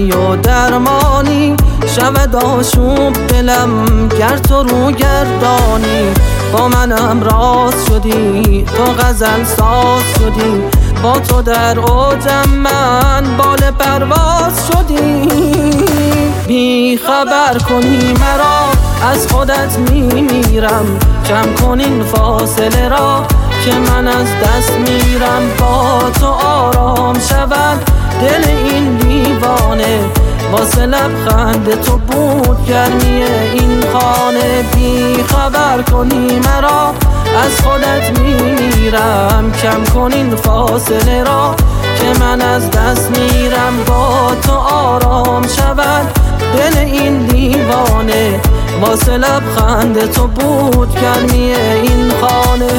طبیبی و درمانی، شود آشوب دلم گر تو رو گردانی. با منم راست شدی تو غزل ساز شدی، با تو در اوجم من بال پرواز شدی. بی خبر کنی مرا از خودت میمیرم، کم کن این فاصله را که من از دست میرم. با تو آرام شود دل این دیوانه، واسه لبخند تو بود گرمی این خانه. بی خبر کنی مرا از خودت میمیرم، کم کن این فاصله را که من از دست میرم. با تو آرام شود دل این دیوانه، واسه لبخند تو بود گرمی این خانه.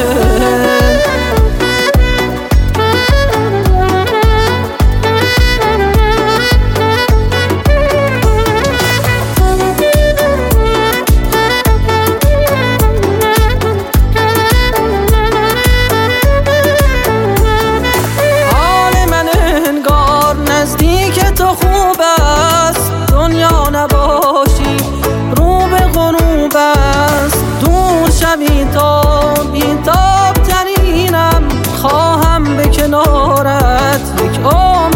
تو خوب است دنیا نباشی، رو به غروب است دور شوی تا بی‌تاب ترینم. خواهم به کنارت یک عمر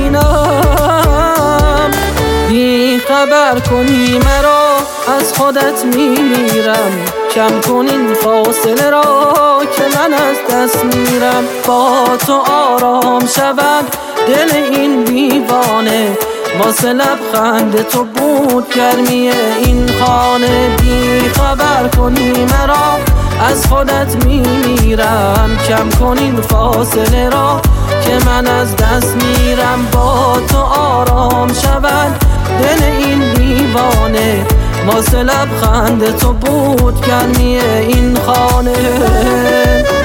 نشینم. بی خبر کنی مرا از خودت میمیرم، کم کن این فاصله را که من از دست میرم. با تو آرام شود دل این دیوانه، واسه لبخند تو بود گرمی این خانه. بی خبر کنی مرا از خودت میمیرم، کم کن این فاصله را که من از دست میرم. با تو آرام شود دل این دیوانه، واسه لبخند تو بود گرمی این خانه.